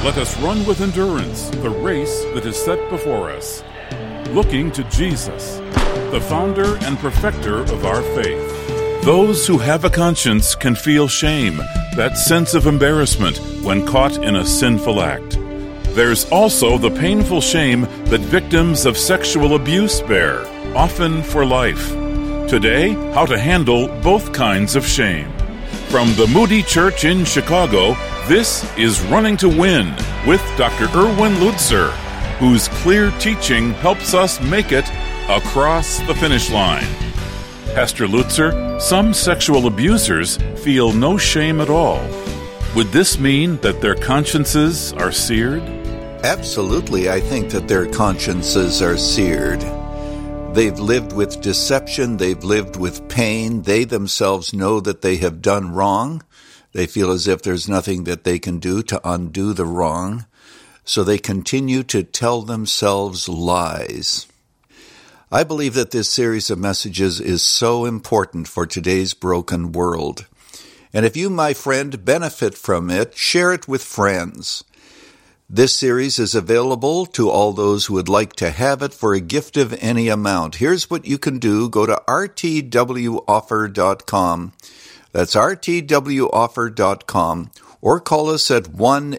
Let us run with endurance the race that is set before us, looking to Jesus, the founder and perfecter of our faith. Those who have a conscience can feel shame, that sense of embarrassment when caught in a sinful act. There's also the painful shame that victims of sexual abuse bear, often for life. Today, how to handle both kinds of shame. From the Moody Church in Chicago, this is Running to Win with Dr. Erwin Lutzer, whose clear teaching helps us make it across the finish line. Pastor Lutzer, some sexual abusers feel no shame at all. Would this mean that their consciences are seared? Absolutely, I think that their consciences are seared. They've lived with deception, they've lived with pain, they themselves know that they have done wrong. They feel as if there's nothing that they can do to undo the wrong, so they continue to tell themselves lies. I believe that this series of messages is so important for today's broken world. And if you, my friend, benefit from it, share it with friends. This series is available to all those who would like to have it for a gift of any amount. Here's what you can do. Go to rtwoffer.com. That's rtwoffer.com. Or call us at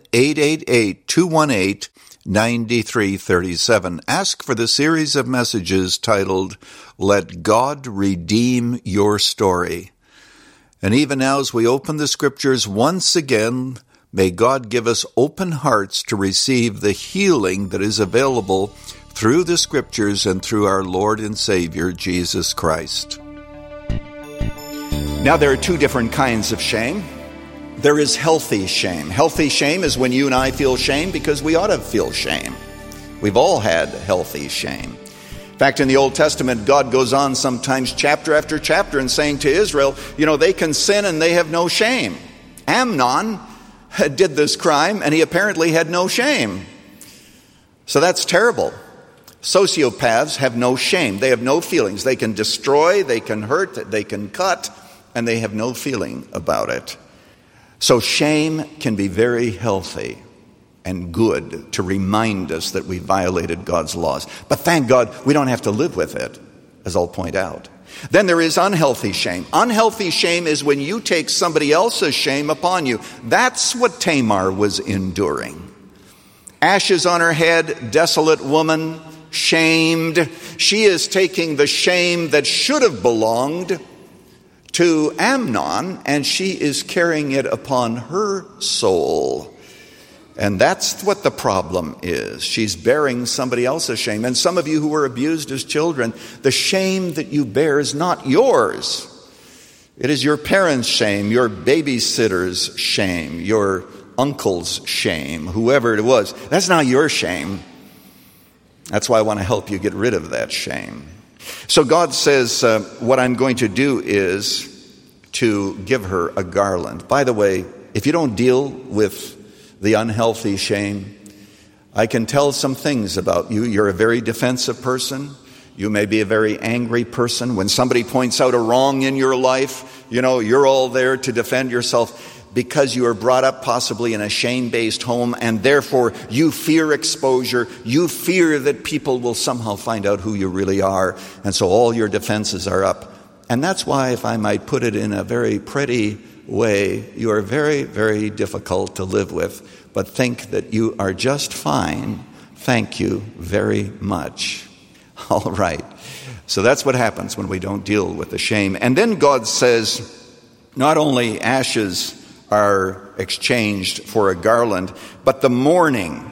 1-888-218-9337. Ask for the series of messages titled, Let God Redeem Your Story. And even now, as we open the Scriptures once again, may God give us open hearts to receive the healing that is available through the Scriptures and through our Lord and Savior, Jesus Christ. Now, there are two different kinds of shame. There is healthy shame. Healthy shame is when you and I feel shame because we ought to feel shame. We've all had healthy shame. In fact, in the Old Testament, God goes on sometimes chapter after chapter and saying to Israel, they can sin and they have no shame. Amnon did this crime, and he apparently had no shame. So that's terrible. Sociopaths have no shame. They have no feelings. They can destroy, they can hurt, they can cut, and they have no feeling about it. So shame can be very healthy and good to remind us that we violated God's laws. But thank God we don't have to live with it, as I'll point out. Then there is unhealthy shame. Unhealthy shame is when you take somebody else's shame upon you. That's what Tamar was enduring. Ashes on her head, desolate woman, shamed. She is taking the shame that should have belonged to Amnon, and she is carrying it upon her soul. And that's what the problem is. She's bearing somebody else's shame. And some of you who were abused as children, the shame that you bear is not yours. It is your parents' shame, your babysitter's shame, your uncle's shame, whoever it was. That's not your shame. That's why I want to help you get rid of that shame. So God says, what I'm going to do is to give her a garland. By the way, if you don't deal with the unhealthy shame, I can tell some things about you. You're a very defensive person. You may be a very angry person. When somebody points out a wrong in your life, you're all there to defend yourself because you are brought up possibly in a shame-based home, and therefore you fear exposure. You fear that people will somehow find out who you really are, and so all your defenses are up. And that's why, if I might put it in a very pretty way, you are very, very difficult to live with, but think that you are just fine. Thank you very much. All right. So that's what happens when we don't deal with the shame. And then God says, not only ashes are exchanged for a garland, but the mourning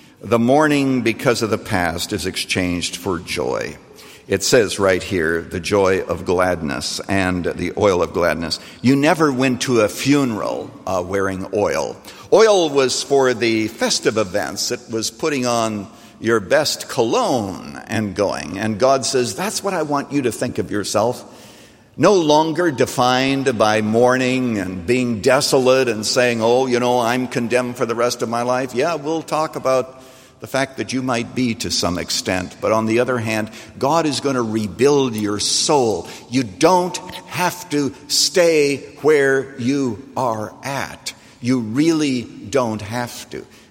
because of the past is exchanged for joy. It says right here, the joy of gladness and the oil of gladness. You never went to a funeral wearing oil. Oil was for the festive events. It was putting on your best cologne and going. And God says, that's what I want you to think of yourself. No longer defined by mourning and being desolate and saying, I'm condemned for the rest of my life. Yeah, we'll talk about the fact that you might be to some extent. But on the other hand, God is going to rebuild your soul. You don't have to stay where you are at. You really don't have to.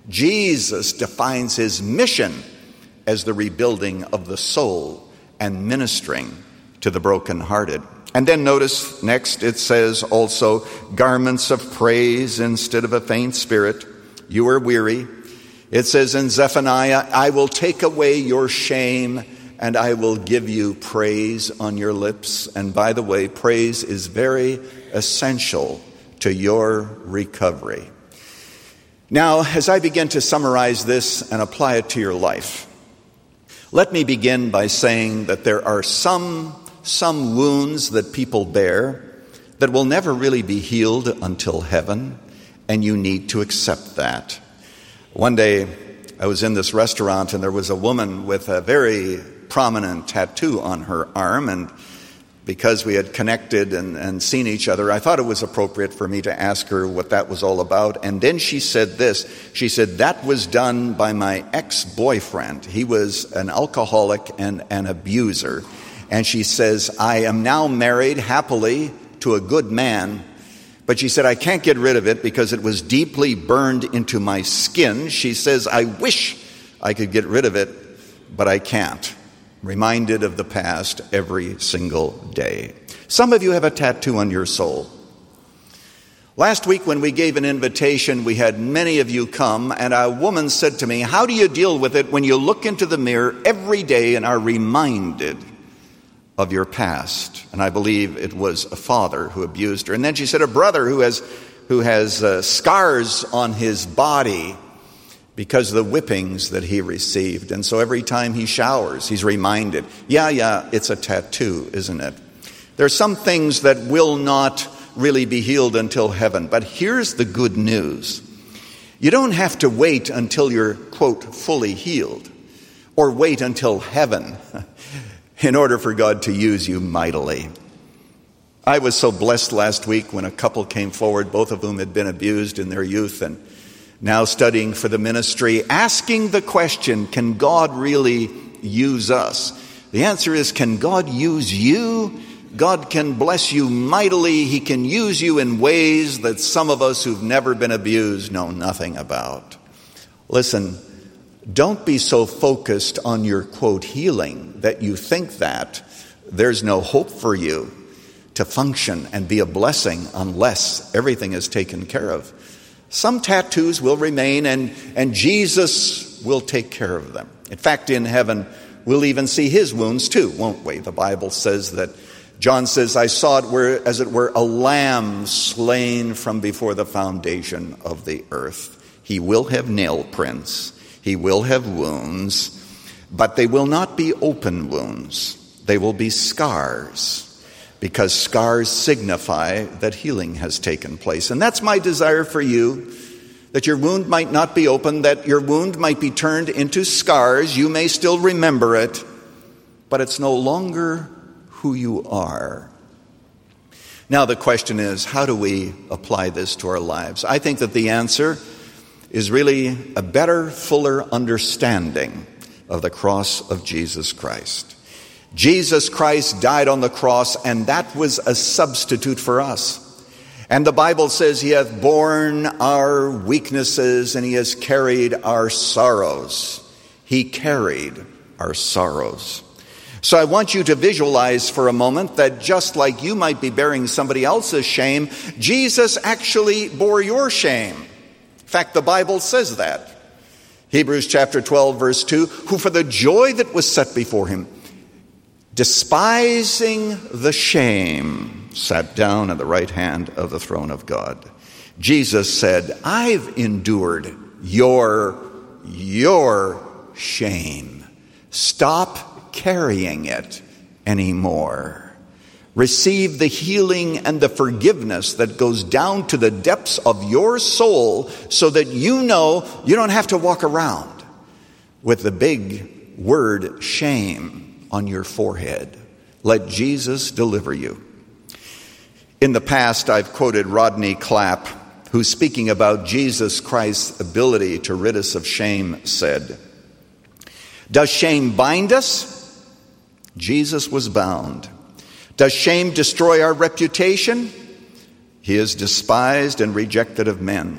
Jesus defines his mission as the rebuilding of the soul and ministering to the brokenhearted. And then notice next it says also, garments of praise instead of a faint spirit. You are weary. It says in Zephaniah, I will take away your shame and I will give you praise on your lips. And by the way, praise is very essential to your recovery. Now, as I begin to summarize this and apply it to your life, let me begin by saying that there are some wounds that people bear that will never really be healed until heaven, and you need to accept that. One day, I was in this restaurant, and there was a woman with a very prominent tattoo on her arm, and because we had connected and seen each other, I thought it was appropriate for me to ask her what that was all about. And then she said this. She said, that was done by my ex-boyfriend. He was an alcoholic and an abuser. And she says, I am now married happily to a good man. But she said, I can't get rid of it because it was deeply burned into my skin. She says, I wish I could get rid of it, but I can't. Reminded of the past every single day. Some of you have a tattoo on your soul. Last week when we gave an invitation, we had many of you come, and a woman said to me, how do you deal with it when you look into the mirror every day and are reminded of your past? And I believe it was a father who abused her. And then she said a brother who has scars on his body because of the whippings that he received. And so every time he showers, he's reminded, yeah, it's a tattoo, isn't it? There are some things that will not really be healed until heaven. But here's the good news. You don't have to wait until you're, quote, fully healed, or wait until heaven in order for God to use you mightily. I was so blessed last week when a couple came forward, both of whom had been abused in their youth and now studying for the ministry, asking the question, can God really use us? The answer is, can God use you? God can bless you mightily. He can use you in ways that some of us who've never been abused know nothing about. Listen, don't be so focused on your, quote, healing that you think that there's no hope for you to function and be a blessing unless everything is taken care of. Some tattoos will remain, and Jesus will take care of them. In fact, in heaven, we'll even see his wounds too, won't we? The Bible says that, John says, I saw it as it were a lamb slain from before the foundation of the earth. He will have nail prints. He will have wounds, but they will not be open wounds. They will be scars, because scars signify that healing has taken place. And that's my desire for you, that your wound might not be open, that your wound might be turned into scars. You may still remember it, but it's no longer who you are. Now the question is, how do we apply this to our lives? I think that the answer is really a better, fuller understanding of the cross of Jesus Christ. Jesus Christ died on the cross, and that was a substitute for us. And the Bible says he hath borne our weaknesses and he has carried our sorrows. He carried our sorrows. So I want you to visualize for a moment that just like you might be bearing somebody else's shame, Jesus actually bore your shame. In fact, the Bible says that. Hebrews chapter 12, verse 2, who for the joy that was set before him, despising the shame, sat down at the right hand of the throne of God. Jesus said, I've endured your shame. Stop carrying it anymore. Receive the healing and the forgiveness that goes down to the depths of your soul so that you know you don't have to walk around with the big word shame on your forehead. Let Jesus deliver you. In the past, I've quoted Rodney Clapp, who, speaking about Jesus Christ's ability to rid us of shame, said, does shame bind us? Jesus was bound. Does shame destroy our reputation? He is despised and rejected of men.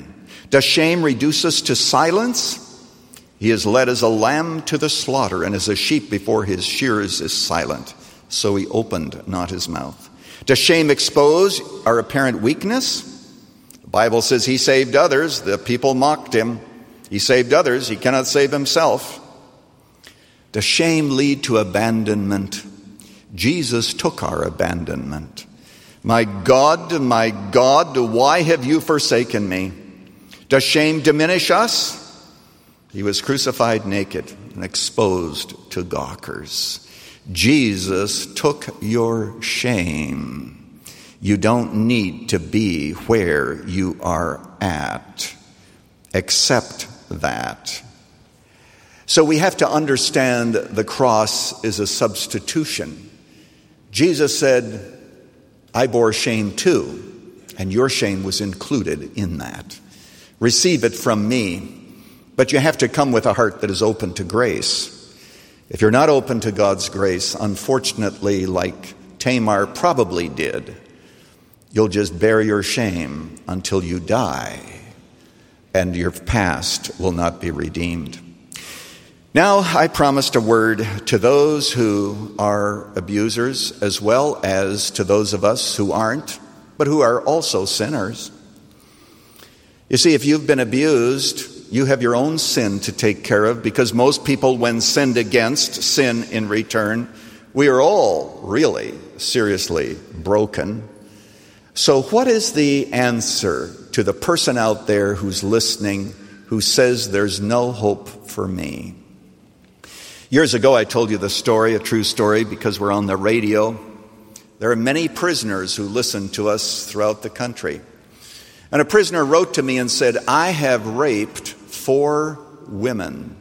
Does shame reduce us to silence? He is led as a lamb to the slaughter, and as a sheep before his shearers is silent. So he opened not his mouth. Does shame expose our apparent weakness? The Bible says he saved others. The people mocked him. He saved others. He cannot save himself. Does shame lead to abandonment? Jesus took our abandonment. My God, why have you forsaken me? Does shame diminish us? He was crucified naked and exposed to gawkers. Jesus took your shame. You don't need to be where you are at. Accept that. So we have to understand the cross is a substitution. Jesus said, I bore shame too, and your shame was included in that. Receive it from me. But you have to come with a heart that is open to grace. If you're not open to God's grace, unfortunately, like Tamar probably did, you'll just bear your shame until you die, and your past will not be redeemed. Now, I promised a word to those who are abusers as well as to those of us who aren't, but who are also sinners. You see, if you've been abused, you have your own sin to take care of, because most people, when sinned against, sin in return. We are all really seriously broken. So what is the answer to the person out there who's listening, who says there's no hope for me? Years ago, I told you the story, a true story, because we're on the radio. There are many prisoners who listen to us throughout the country. And a prisoner wrote to me and said, I have raped 4 women.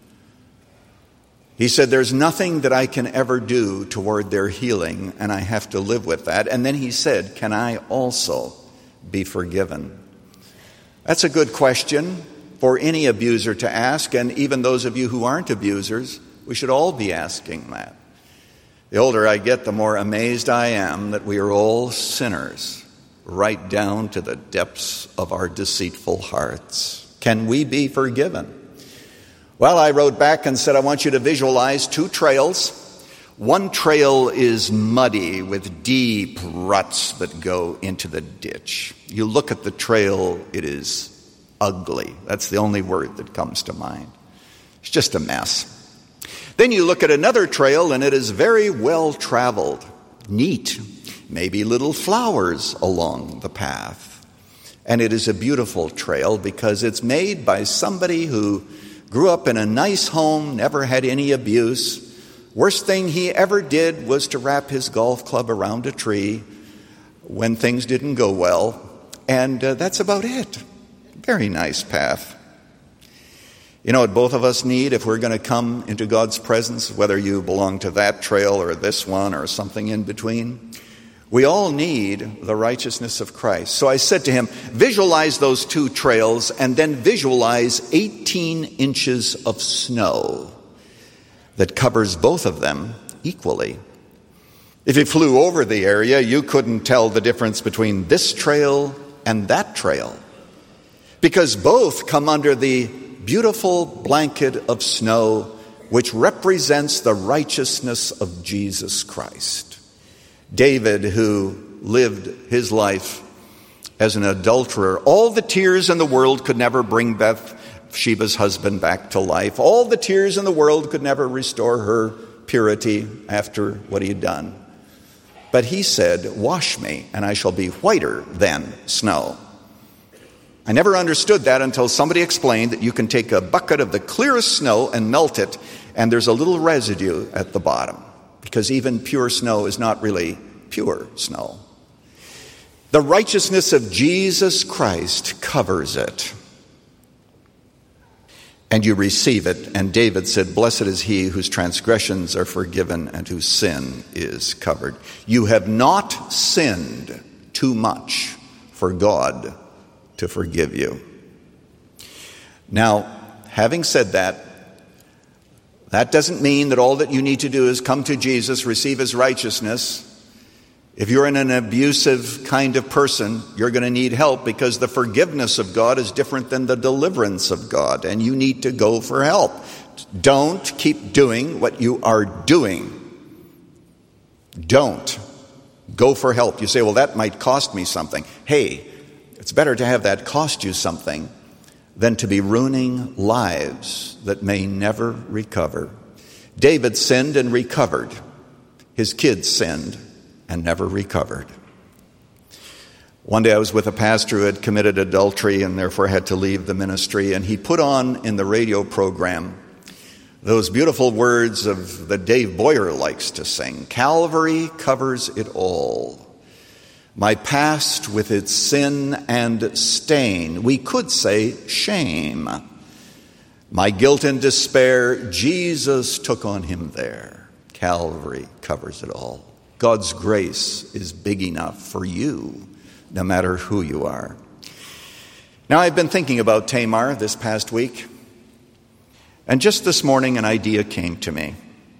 He said, there's nothing that I can ever do toward their healing, and I have to live with that. And then he said, can I also be forgiven? That's a good question for any abuser to ask, and even those of you who aren't abusers, we should all be asking that. The older I get, the more amazed I am that we are all sinners, right down to the depths of our deceitful hearts. Can we be forgiven? Well, I wrote back and said, I want you to visualize 2 trails. One trail is muddy with deep ruts that go into the ditch. You look at the trail, it is ugly. That's the only word that comes to mind. It's just a mess. Then you look at another trail, and it is very well traveled, neat, maybe little flowers along the path. And it is a beautiful trail because it's made by somebody who grew up in a nice home, never had any abuse. Worst thing he ever did was to wrap his golf club around a tree when things didn't go well. And that's about it. Very nice path. You know what both of us need if we're going to come into God's presence, whether you belong to that trail or this one or something in between? We all need the righteousness of Christ. So I said to him, visualize those 2 trails and then visualize 18 inches of snow that covers both of them equally. If you flew over the area, you couldn't tell the difference between this trail and that trail, because both come under the beautiful blanket of snow which represents the righteousness of Jesus Christ. David, who lived his life as an adulterer, all the tears in the world could never bring Bathsheba's husband back to life. All the tears in the world could never restore her purity after what he had done. But he said, wash me, and I shall be whiter than snow. I never understood that until somebody explained that you can take a bucket of the clearest snow and melt it, and there's a little residue at the bottom, because even pure snow is not really pure snow. The righteousness of Jesus Christ covers it. And you receive it. And David said, blessed is he whose transgressions are forgiven and whose sin is covered. You have not sinned too much for God to forgive you. Now, having said that, that doesn't mean that all that you need to do is come to Jesus, receive his righteousness, If you're in an abusive kind of person, you're going to need help because the forgiveness of God is different than the deliverance of God, and you need to go for help. Don't keep doing what you are doing. Don't. Go for help. You say, well, that might cost me something. Hey, it's better to have that cost you something than to be ruining lives that may never recover. David sinned and recovered. His kids sinned and never recovered. One day I was with a pastor who had committed adultery and therefore had to leave the ministry, and he put on in the radio program those beautiful words of that Dave Boyer likes to sing. Calvary covers it all. My past with its sin and stain, we could say shame. My guilt and despair, Jesus took on him there. Calvary covers it all. God's grace is big enough for you, no matter who you are. Now, I've been thinking about Tamar this past week, and just this morning an idea came to me.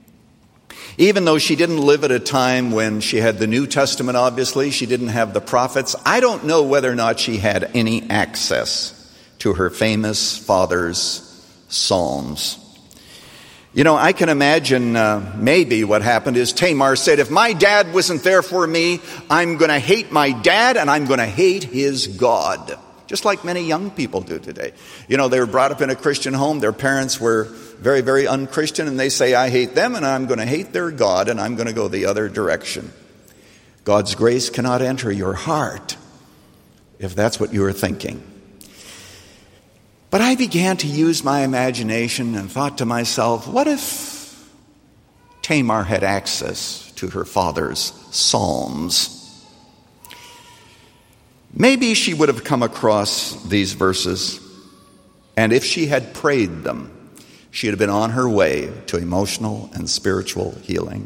Even though she didn't live at a time when she had the New Testament, obviously, she didn't have the prophets, I don't know whether or not she had any access to her famous father's Psalms. You know, I can imagine maybe what happened is Tamar said, if my dad wasn't there for me, I'm going to hate my dad and I'm going to hate his God. Just like many young people do today. You know, they were brought up in a Christian home. Their parents were very, very unchristian, and they say, I hate them and I'm going to hate their God and I'm going to go the other direction. God's grace cannot enter your heart if that's what you are thinking. But I began to use my imagination and thought to myself, what if Tamar had access to her father's Psalms? Maybe she would have come across these verses, and if she had prayed them, she would have been on her way to emotional and spiritual healing.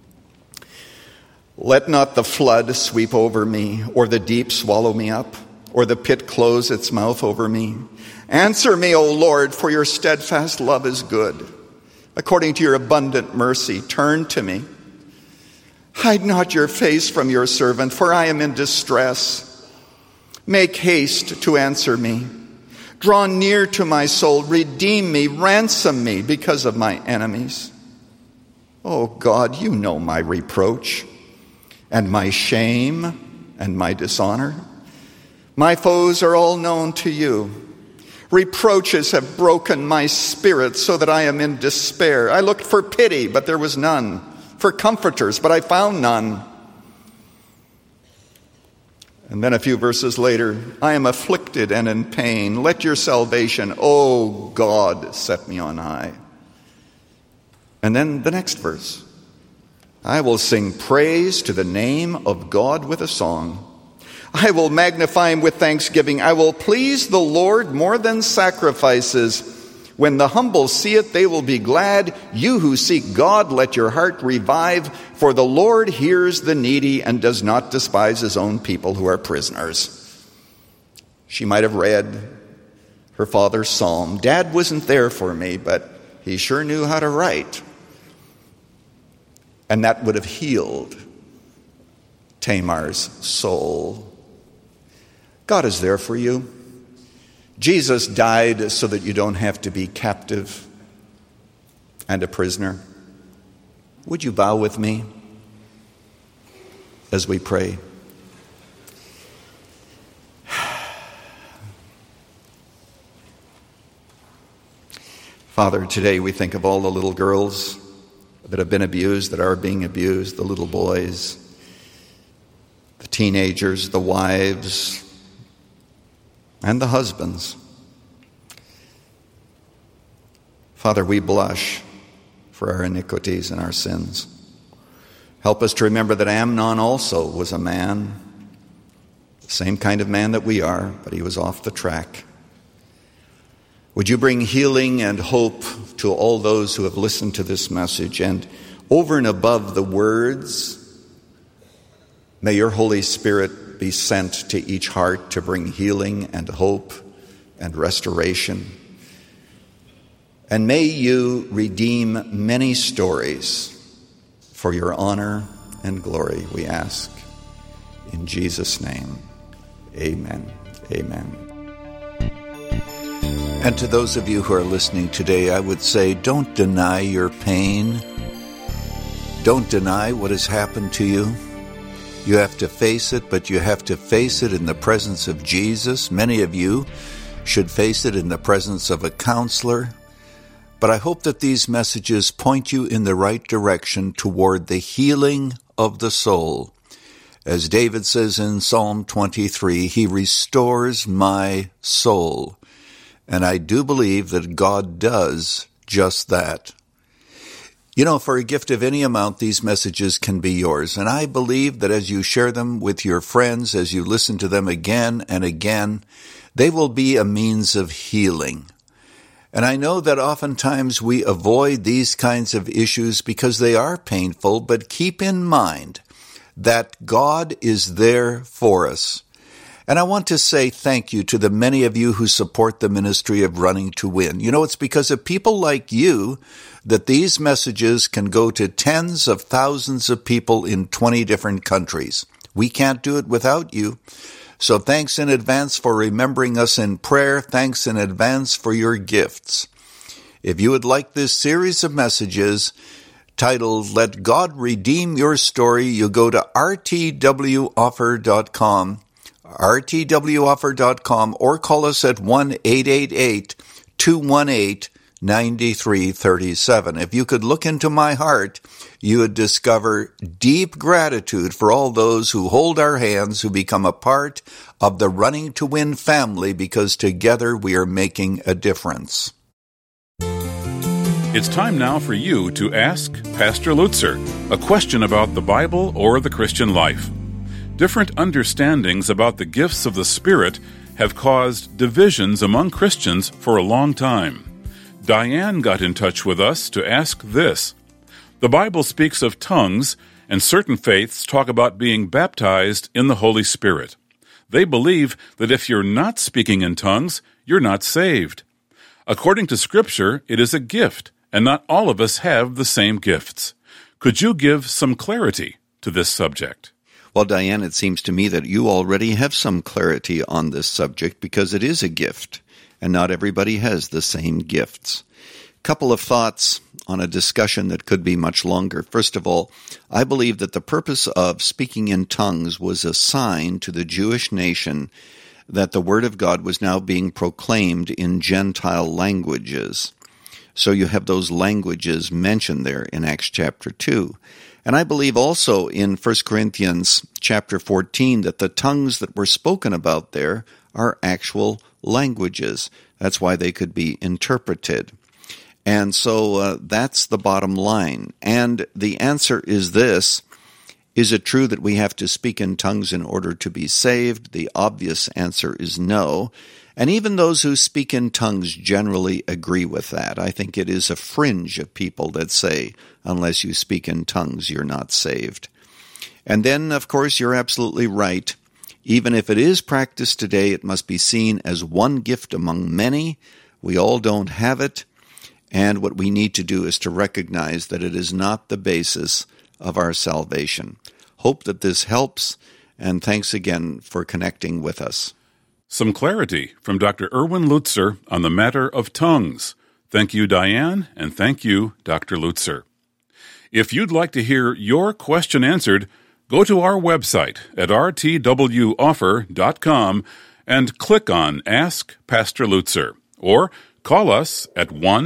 Let not the flood sweep over me, or the deep swallow me up, or the pit close its mouth over me. Answer me, O Lord, for your steadfast love is good. According to your abundant mercy, turn to me. Hide not your face from your servant, for I am in distress. Make haste to answer me. Draw near to my soul. Redeem me. Ransom me because of my enemies. Oh God, you know my reproach and my shame and my dishonor. My foes are all known to you. Reproaches have broken my spirit so that I am in despair. I looked for pity, but there was none. For comforters, but I found none. And then a few verses later, I am afflicted and in pain. Let your salvation, O God, set me on high. And then the next verse. I will sing praise to the name of God with a song. I will magnify him with thanksgiving. I will please the Lord more than sacrifices. When the humble see it, they will be glad. You who seek God, let your heart revive. For the Lord hears the needy and does not despise his own people who are prisoners. She might have read her father's psalm. Dad wasn't there for me, but he sure knew how to write. And that would have healed Tamar's soul. God is there for you. Jesus died so that you don't have to be captive and a prisoner. Would you bow with me as we pray? Father, today we think of all the little girls that have been abused, that are being abused, the little boys, the teenagers, the wives, and the husbands. Father, we blush for our iniquities and our sins. Help us to remember that Amnon also was a man, the same kind of man that we are, but he was off the track. Would you bring healing and hope to all those who have listened to this message, and over and above the words, may your Holy Spirit be sent to each heart to bring healing and hope and restoration. And may you redeem many stories for your honor and glory, we ask In Jesus' name, amen. Amen. And to those of you who are listening today, I would say, don't deny your pain. Don't deny what has happened to you. You have to face it, but you have to face it in the presence of Jesus. Many of you should face it in the presence of a counselor. But I hope that these messages point you in the right direction toward the healing of the soul. As David says in Psalm 23, he restores my soul. And I do believe that God does just that. You know, for a gift of any amount, these messages can be yours. And I believe that as you share them with your friends, as you listen to them again and again, they will be a means of healing. And I know that oftentimes we avoid these kinds of issues because they are painful, but keep in mind that God is there for us. And I want to say thank you to the many of you who support the ministry of Running to Win. You know, it's because of people like you that these messages can go to tens of thousands of people in 20 different countries. We can't do it without you. So thanks in advance for remembering us in prayer. Thanks in advance for your gifts. If you would like this series of messages titled, Let God Redeem Your Story, you go to rtwoffer.com, rtwoffer.com, or call us at 1-888-218-9337. If you could look into my heart, you would discover deep gratitude for all those who hold our hands, who become a part of the Running to Win family, because together we are making a difference. It's time now for you to ask Pastor Lutzer a question about the Bible or the Christian life. Different understandings about the gifts of the Spirit have caused divisions among Christians for a long time. Diane got in touch with us to ask this. The Bible speaks of tongues, and certain faiths talk about being baptized in the Holy Spirit. They believe that if you're not speaking in tongues, you're not saved. According to Scripture, it is a gift, and not all of us have the same gifts. Could you give some clarity to this subject? Well, Diane, it seems to me that you already have some clarity on this subject because it is a gift, and not everybody has the same gifts. Couple of thoughts on a discussion that could be much longer. First of all, I believe that the purpose of speaking in tongues was a sign to the Jewish nation that the Word of God was now being proclaimed in Gentile languages. So you have those languages mentioned there in Acts chapter 2. And I believe also in 1 Corinthians chapter 14 that the tongues that were spoken about there are actual languages. That's why they could be interpreted. And so that's the bottom line. And the answer is this. Is it true that we have to speak in tongues in order to be saved? The obvious answer is no. And even those who speak in tongues generally agree with that. I think it is a fringe of people that say, unless you speak in tongues, you're not saved. And then, of course, you're absolutely right. Even if it is practiced today, it must be seen as one gift among many. We all don't have it. And what we need to do is to recognize that it is not the basis of our salvation. Hope that this helps, and thanks again for connecting with us. Some clarity from Dr. Erwin Lutzer on the matter of tongues. Thank you, Diane, and thank you, Dr. Lutzer. If you'd like to hear your question answered, go to our website at rtwoffer.com and click on Ask Pastor Lutzer, or call us at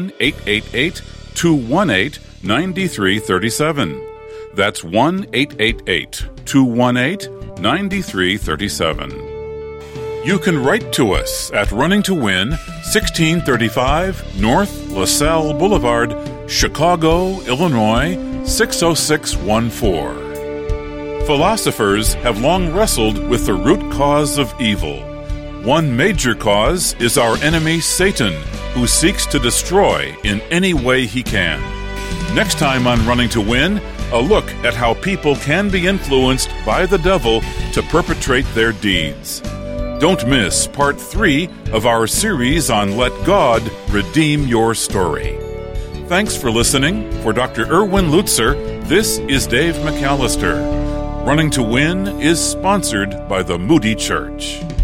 1-888-218-9337. That's 1-888-218-9337. You can write to us at Running to Win, 1635 North LaSalle Boulevard, Chicago, Illinois, 60614. Philosophers have long wrestled with the root cause of evil. One major cause is our enemy Satan, who seeks to destroy in any way he can. Next time on Running to Win, a look at how people can be influenced by the devil to perpetrate their deeds. Don't miss Part 3 of our series on Let God Redeem Your Story. Thanks for listening. For Dr. Erwin Lutzer, this is Dave McAllister. Running to Win is sponsored by the Moody Church.